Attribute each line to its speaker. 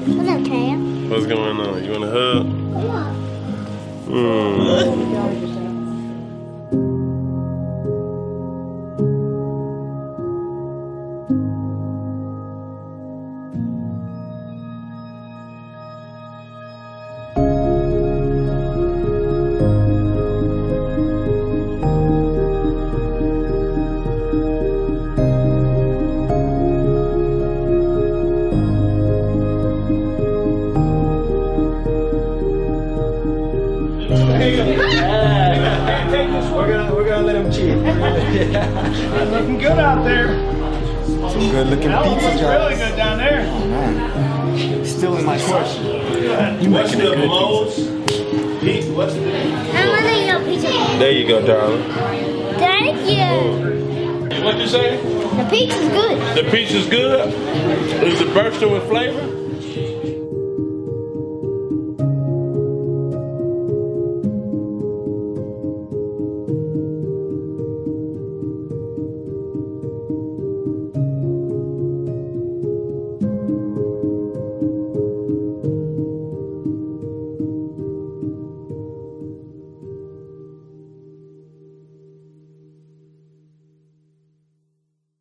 Speaker 1: What's up, Cam?
Speaker 2: What's going on? You want a hug?
Speaker 3: We're gonna let him cheat.
Speaker 4: Looking good out there.
Speaker 3: Some good looking pizza
Speaker 4: Looks
Speaker 3: joints.
Speaker 4: really good down there.
Speaker 3: Oh man. Still in my course. You
Speaker 2: What's
Speaker 3: making a
Speaker 2: the
Speaker 3: good
Speaker 2: most? What's the?
Speaker 1: I want to eat a pizza.
Speaker 2: There you go, darling.
Speaker 1: Thank you.
Speaker 2: What you say?
Speaker 1: The pizza's good.
Speaker 2: The pizza's good. Is it bursting with flavor?